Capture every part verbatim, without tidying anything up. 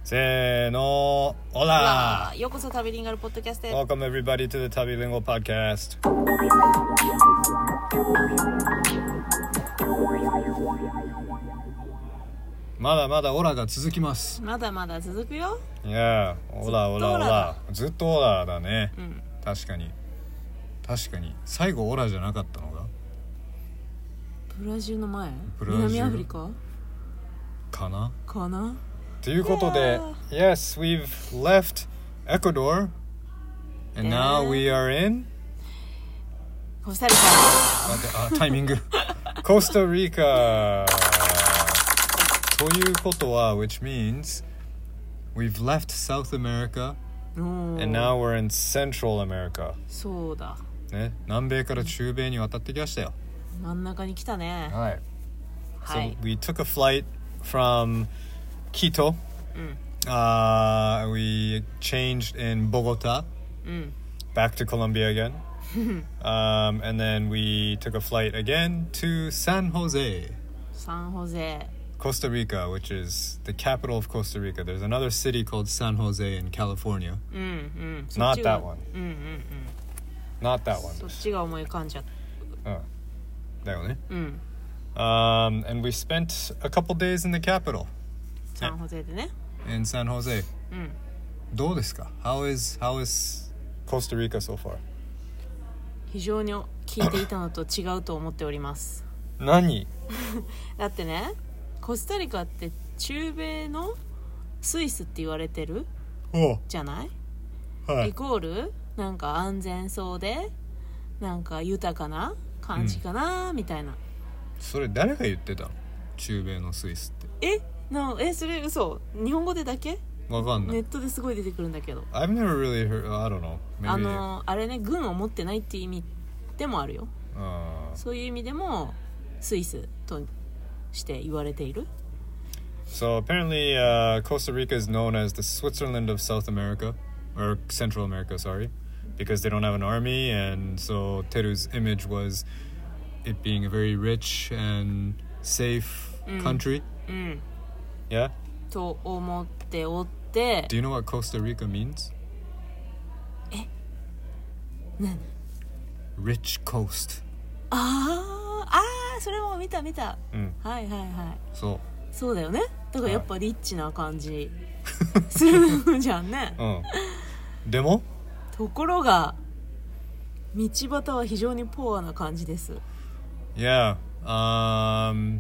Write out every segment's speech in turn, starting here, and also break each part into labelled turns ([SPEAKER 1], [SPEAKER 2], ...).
[SPEAKER 1] せーの、オラ
[SPEAKER 2] ようこそ旅リンガルポッドキャストへ。
[SPEAKER 1] Welcome everybody to the Tabilingual Podcast. まだまだオラが続きます。
[SPEAKER 2] まだまだ続くよ。
[SPEAKER 1] いや、オラオラオラずっとオラだね、うん、確かに確かに最後オラじゃなかったのが
[SPEAKER 2] ブラジルの前、南アフリカ
[SPEAKER 1] かな
[SPEAKER 2] かな
[SPEAKER 1] ということで、Yes, we've left Ecuador and now we are in
[SPEAKER 2] コスタリカ。
[SPEAKER 1] 待って、あ、タイミングコスタリカということは which means we've left South America and now we're in Central America。
[SPEAKER 2] そうだ
[SPEAKER 1] ね、南米から中米に渡ってきましたよ。
[SPEAKER 2] 真ん中に来たね。
[SPEAKER 1] はい、
[SPEAKER 2] はい、
[SPEAKER 1] So we took a flight from Quito、うん、uh, we changed in Bogota、うん、back to Colombia again um, and then we took a flight again to San Jose
[SPEAKER 2] San Jose
[SPEAKER 1] Costa Rica, which is the capital of Costa Rica. There's another city called San Jose in California、うんうん、Not that one、うんうんうん、Not that one。
[SPEAKER 2] そっちが思い浮かんじゃった、
[SPEAKER 1] うん、だよね、
[SPEAKER 2] うん、
[SPEAKER 1] Um, and we spent a couple days in the capital.
[SPEAKER 2] サンホゼでね。
[SPEAKER 1] In San Jose.
[SPEAKER 2] うん。
[SPEAKER 1] どうですか? How is how is Costa Rica so far?
[SPEAKER 2] 非常に聞いていたのと違うと思っております。
[SPEAKER 1] 何？
[SPEAKER 2] だってね、コスタリカって中米のスイスって言われてるじゃない？はい。イコールなんか安全そうでなんか豊かな感じかな、うん、みたいな。
[SPEAKER 1] それ誰が言ってたの？中米のスイスって。
[SPEAKER 2] えなえそれ嘘？日本語でだけ？
[SPEAKER 1] わかんない。
[SPEAKER 2] ネットですごい出てくるんだけど。
[SPEAKER 1] I've never really heard. I don't know. Maybe...
[SPEAKER 2] あのあれね、軍を持ってないっていう意味でもあるよ。
[SPEAKER 1] Uh...
[SPEAKER 2] そういう意味でもスイスとして言われている。
[SPEAKER 1] So apparently, uh, Costa Rica is known as the Switzerland of South America or Central America. Sorry, because they don't have an army, and so Teru's image was.It being a very rich and safe country. うん。うん、Yeah?
[SPEAKER 2] と思っておって。
[SPEAKER 1] Do you know what Costa Rica means?
[SPEAKER 2] え？何？
[SPEAKER 1] Rich coast.
[SPEAKER 2] ああ、ああ、それも見た見た。
[SPEAKER 1] うん。
[SPEAKER 2] はいはいはい。
[SPEAKER 1] そう。
[SPEAKER 2] そうだよね。だからやっぱリッチな感じするじゃんね。
[SPEAKER 1] うん。でも？
[SPEAKER 2] ところが道端は非常にポアな感じです。
[SPEAKER 1] Yeah, um,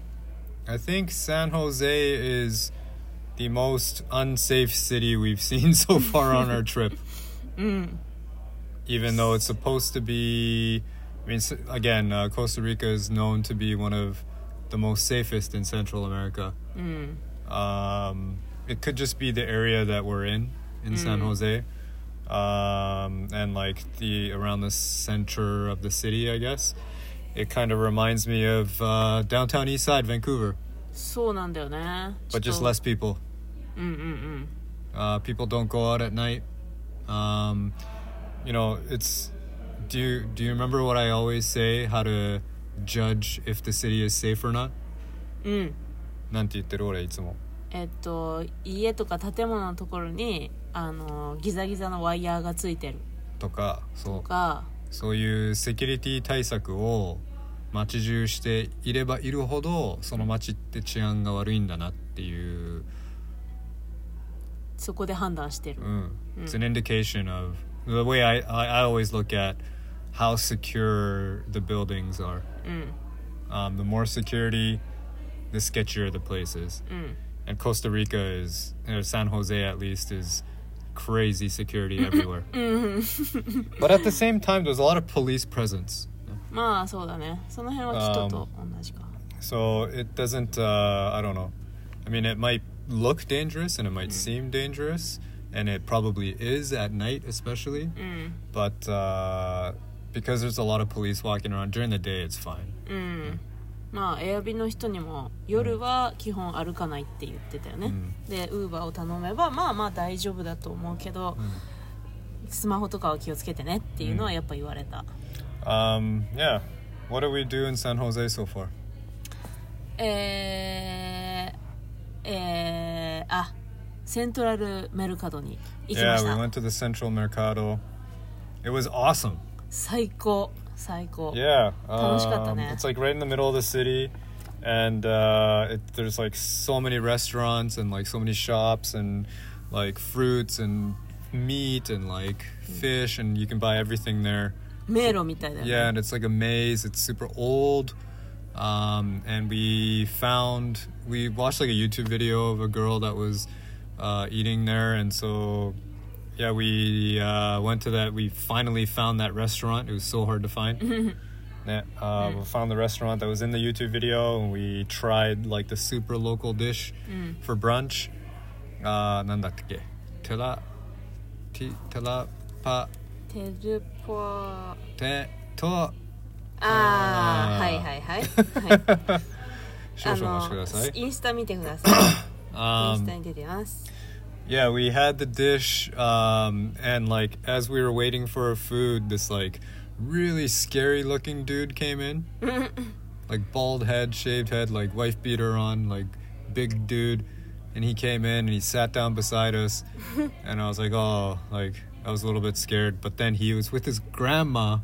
[SPEAKER 1] I think San Jose is the most unsafe city we've seen so far on our trip.
[SPEAKER 2] うん、
[SPEAKER 1] Even though it's supposed to be, I mean, again, uh, Costa Rica is known to be one of the most safest in Central America.
[SPEAKER 2] うん、
[SPEAKER 1] um, it could just be the area that we're in, in San Jose.Um, and like the around the center of the city, I guess it kind of reminds me of uh, downtown East Side, Vancouver.
[SPEAKER 2] そうなんだよね。
[SPEAKER 1] But just less people.
[SPEAKER 2] うんうんうん。
[SPEAKER 1] Uh, people don't go out at night. Um, you know, it's. Do you do you remember what I always say? How to judge if the city is safe or not?
[SPEAKER 2] うん。
[SPEAKER 1] なんて言ってる俺いつも。
[SPEAKER 2] えっと家とか建物のところにあのギザギザのワイヤーがついてる
[SPEAKER 1] とか、そう
[SPEAKER 2] とか、
[SPEAKER 1] そういうセキュリティ対策を街中していればいるほどその街って治安が悪いんだなっていう、
[SPEAKER 2] そこで判断してる。
[SPEAKER 1] うん、It's an indication of the way I, I, I always look at how secure the buildings are.
[SPEAKER 2] うん、
[SPEAKER 1] um, the more security, the sketchier the place is.
[SPEAKER 2] うん、
[SPEAKER 1] And Costa Rica is, you know, San Jose at least is crazy security everywhere. But at the same time, there's a lot of police presence.
[SPEAKER 2] まあそうだね。その辺は人と同じか。
[SPEAKER 1] Um, so it doesn't, uh, I don't know. I mean, it might look dangerous and it might seem dangerous, and it probably is at night especially. But uh, because there's a lot of police walking around during the day, it's fine.
[SPEAKER 2] うん。まあエアビの人にも夜は基本歩かないって言ってたよね、うん、でウーバーを頼めばまあまあ大丈夫だと思うけど、うん、スマホとかは気をつけてねっていうのはやっぱ言われた。
[SPEAKER 1] Um, yeah. What do we do in San Jose so far?
[SPEAKER 2] えー、えー、あセントラルメルカドに行きま
[SPEAKER 1] Yeah,
[SPEAKER 2] し
[SPEAKER 1] we
[SPEAKER 2] た。
[SPEAKER 1] went to the Central Mercado. It was awesome.
[SPEAKER 2] 最高最高。
[SPEAKER 1] Yeah.
[SPEAKER 2] 楽しかった
[SPEAKER 1] Um,
[SPEAKER 2] ね。
[SPEAKER 1] it's like right in the middle of the city. And uh, it, there's like so many restaurants and like so many shops and like fruits and meat and like fish, and you can buy everything there.
[SPEAKER 2] 迷路みたいだよね。
[SPEAKER 1] Yeah, and it's like a maze. It's super old. Um, and we found, we watched like a YouTube video of a girl that was uh, eating there. And so, yeah, we uh, went to that. We finally found that restaurant. It was so hard to find. Yeah, uh, we found the restaurant that was in the YouTube video, and we tried like the super local dish for brunch. Uh, なんだっけ? Tela, ti, tela, pa,
[SPEAKER 2] テルポあ
[SPEAKER 1] te, to.
[SPEAKER 2] あーはいはいはい、はい、
[SPEAKER 1] 少々お待ちください。
[SPEAKER 2] インスタ見てください。インスタ
[SPEAKER 1] Um,
[SPEAKER 2] に出てます。
[SPEAKER 1] yeah, we had the dish, um, and like as we were waiting for our food, this like really scary looking dude came in. Like bald head, shaved head, like wife beater on, like big dude. And he came in and he sat down beside us. And I was like, oh, like I was a little bit scared. But then he was with his grandma.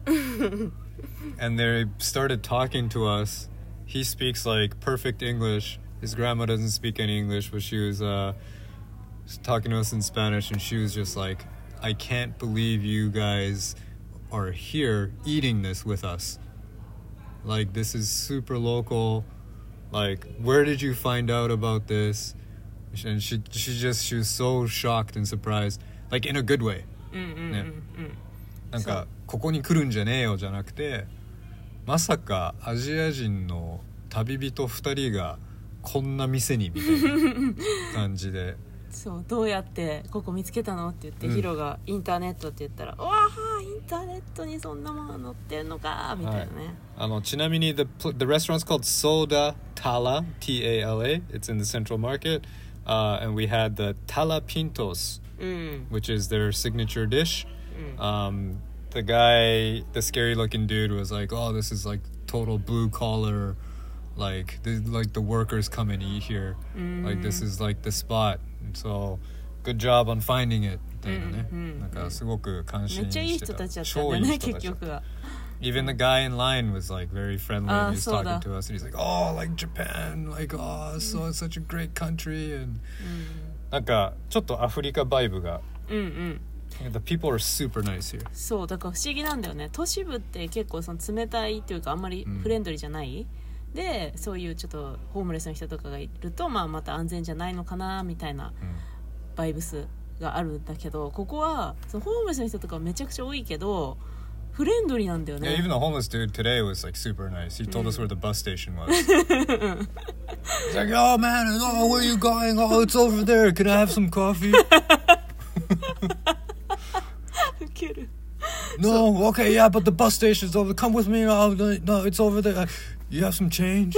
[SPEAKER 1] And they started talking to us. He speaks like perfect English. His grandma doesn't speak any English, but she was uh, talking to us in Spanish. And she was just like, I can't believe you guys are here eating this with us. Like, this is super local. Like, where did you find out about this? And she she just she was so shocked and surprised, like in a good way.
[SPEAKER 2] うんうんうんうん、
[SPEAKER 1] ね、なんかここに来るんじゃねえよじゃなくて、まさかアジア人の旅人ふたりがこんな店にみたいな感じで。
[SPEAKER 2] そうどうやってここ見つけたのって言って、
[SPEAKER 1] うん、
[SPEAKER 2] ヒロがインターネットって言ったら、うわーインターネットにそんなもの載ってんのかみたいなね、はい、
[SPEAKER 1] あのちなみに the, the restaurant's called Soda Tala, T A L A. It's in the Central Market, uh, and we had the Tala Pintos,
[SPEAKER 2] うん、
[SPEAKER 1] which is their signature dish.
[SPEAKER 2] うん、
[SPEAKER 1] um, the guy, the scary looking dude was like, oh, this is like total blue collar, like the, like the workers come and eat here,
[SPEAKER 2] うん、
[SPEAKER 1] like this is like the spot. So good job on finding it みたいなね、
[SPEAKER 2] うんうん、
[SPEAKER 1] なんかすごく感心してた。
[SPEAKER 2] めっちゃいい人たちだったんだよね結局は。
[SPEAKER 1] Even the guy in line was like very friendly, and he was
[SPEAKER 2] そうだ。
[SPEAKER 1] talking to us, and he's like, oh, like Japan, like oh, so it's such a great country, and なんかちょっとアフリカバイブが、
[SPEAKER 2] うんうん、
[SPEAKER 1] the people are super nice here.
[SPEAKER 2] そうだから不思議なんだよね。都市部って結構その冷たいっていうかあんまりフレンドリーじゃない、うん、でそういうちょっとホームレスの人とかがいると、まあ、また安全じゃないのかなみたいなバイブスがあるんだけど、ここはそのホームレスの人とかめちゃくちゃ多いけどフレンドリーなんだよね。
[SPEAKER 1] Yeah, even the homeless dude today was like super nice. He told、うん、us where the bus station was. He's like, oh man, oh, where are you going? Oh, it's over there. Can I have some coffee?
[SPEAKER 2] ウケる。
[SPEAKER 1] No, okay, yeah, but the bus station's over. Come with me. Oh, no, it's over there. You have some change?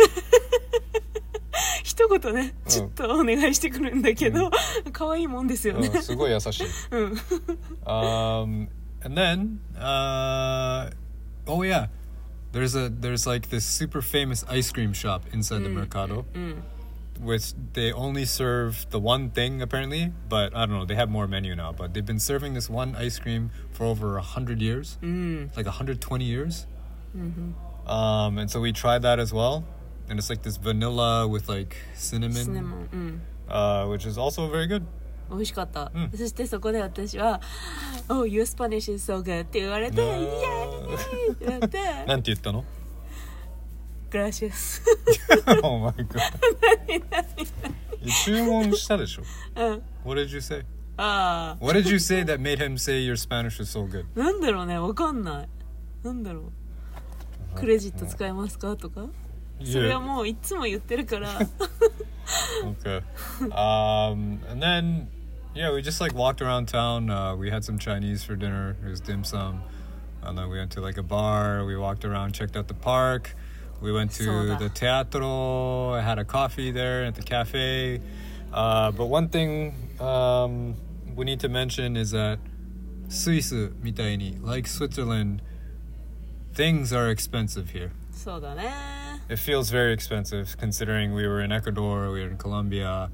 [SPEAKER 2] 一言ね、ちょっとお願いしてくるんだけど、可愛いもんですよね。
[SPEAKER 1] すごい優しい。うん。um, and then, uh, oh yeah, there's a there's like this super famous ice cream shop inside the Mercado,
[SPEAKER 2] うん、
[SPEAKER 1] which they only serve the one thing apparently, but I don't know, they have more menu now, but they've been serving this one ice cream for over a hundred years,
[SPEAKER 2] うん、
[SPEAKER 1] like a hundred twenty years.
[SPEAKER 2] うん、
[SPEAKER 1] um, and so we tried that as well, and it's like this vanilla with like cinnamon,
[SPEAKER 2] cinnamon、うん、
[SPEAKER 1] uh, which is also very good.
[SPEAKER 2] 美味しかった、
[SPEAKER 1] うん、
[SPEAKER 2] そしてそこで私は「Oh, your Spanish is so good」って言われて「イエーイ!」ってなって
[SPEAKER 1] なんて言ったの
[SPEAKER 2] ？Gracias.
[SPEAKER 1] Oh my god.
[SPEAKER 2] 何何
[SPEAKER 1] 注文したでしょ？
[SPEAKER 2] うん。
[SPEAKER 1] What did you say?
[SPEAKER 2] ああ。
[SPEAKER 1] What did you say that made him say your Spanish is so good?
[SPEAKER 2] なんだろうね、わかんない。なんだろう。クレジット使えますかとか？それはもういつも言ってるから。
[SPEAKER 1] Okay. Um, and then, yeah, we just like walked around town. Uh, we had some Chinese for dinner. It was dim sum. And then we went to like a bar. We walked around, checked out the park. We went to the teatro. I had a coffee there at the cafe. Uh, but one thing um, we need to mention is that Swiss, みたいに like Switzerland, things are expensive here.
[SPEAKER 2] そうだね。
[SPEAKER 1] It feels very expensive considering we were in Ecuador, we were in Colombia.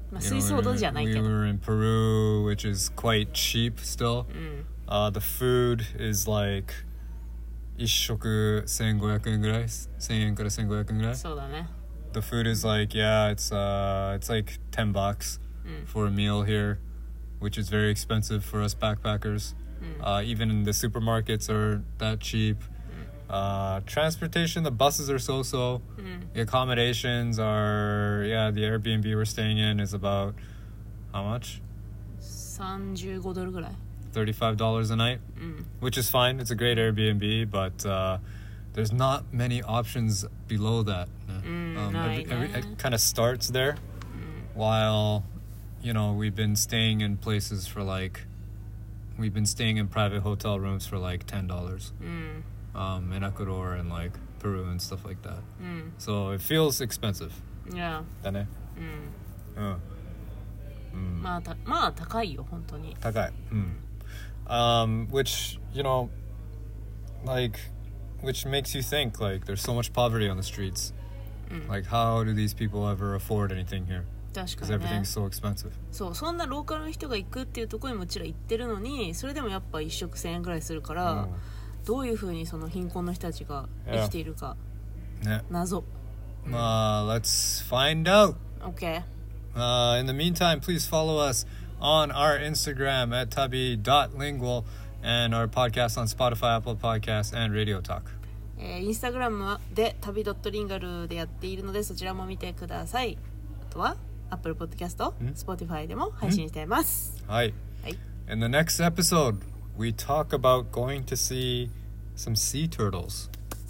[SPEAKER 2] まあ
[SPEAKER 1] You
[SPEAKER 2] 水
[SPEAKER 1] know,
[SPEAKER 2] 槽
[SPEAKER 1] we
[SPEAKER 2] ほど
[SPEAKER 1] were,
[SPEAKER 2] じゃない
[SPEAKER 1] we
[SPEAKER 2] けど、
[SPEAKER 1] were in Peru, which is quite cheap still.
[SPEAKER 2] うん
[SPEAKER 1] Uh, the food is like 一食せんごひゃくえんぐらいせんえんからせんごひゃくえんぐらい
[SPEAKER 2] そうだね
[SPEAKER 1] The food is like, yeah, it's uh, it's like ten bucks
[SPEAKER 2] うん
[SPEAKER 1] for a meal here, which is very expensive for us backpackers.
[SPEAKER 2] うん
[SPEAKER 1] Uh, even the supermarkets are that cheap. Uh, transportation, the buses are so-so.
[SPEAKER 2] うん
[SPEAKER 1] The accommodations are, yeah, the Airbnb we're staying in is about, how much?
[SPEAKER 2] さんじゅうごドルぐらい
[SPEAKER 1] thirty-five dollars a night,
[SPEAKER 2] うん
[SPEAKER 1] which is fine. It's a great Airbnb, but uh, there's not many options below that.
[SPEAKER 2] Mm,
[SPEAKER 1] um, every,
[SPEAKER 2] right,
[SPEAKER 1] every,
[SPEAKER 2] yeah.
[SPEAKER 1] it kind of starts there,
[SPEAKER 2] うん
[SPEAKER 1] while, you know, we've been staying in places for like, we've been staying in private hotel rooms for like ten dollars
[SPEAKER 2] うん
[SPEAKER 1] um, in Ecuador and like Peru and stuff like that.
[SPEAKER 2] うん
[SPEAKER 1] So it feels expensive.
[SPEAKER 2] いや
[SPEAKER 1] だね。
[SPEAKER 2] うん
[SPEAKER 1] うん。うん。
[SPEAKER 2] まあたまあ高いよ本当に
[SPEAKER 1] 高い。うん。Um, which, you know, like, which makes you think, like, there's so much poverty on the streets.
[SPEAKER 2] うん
[SPEAKER 1] Like, how do these people ever afford anything here?
[SPEAKER 2] 確か
[SPEAKER 1] Because
[SPEAKER 2] にね
[SPEAKER 1] everything's so expensive.
[SPEAKER 2] そうそんなローカルの人が行くっていうところにもちろん行ってるのにそれでもやっぱ一食せんえんぐらいするか
[SPEAKER 1] う
[SPEAKER 2] ら、
[SPEAKER 1] ん
[SPEAKER 2] どういうふうにその貧困の人たちが生きているか
[SPEAKER 1] ね。
[SPEAKER 2] 謎
[SPEAKER 1] Uh, let's find out.
[SPEAKER 2] OK
[SPEAKER 1] Uh, in the meantime, please follow us on our Instagram at tabi dot lingual and our podcast on Spotify, Apple Podcasts, and Radio Talk.
[SPEAKER 2] えー、インスタグラムで旅ドットリンガルでやっているのでそちらも見てください。あとは Apple Podcast、
[SPEAKER 1] ん
[SPEAKER 2] Spotify でも配信しています。
[SPEAKER 1] Hi.
[SPEAKER 2] はい
[SPEAKER 1] In the next episode, we talk about going to see some sea turtles.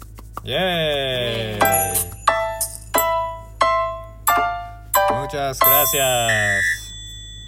[SPEAKER 1] Yay!
[SPEAKER 2] Yay.
[SPEAKER 1] Muchas gracias.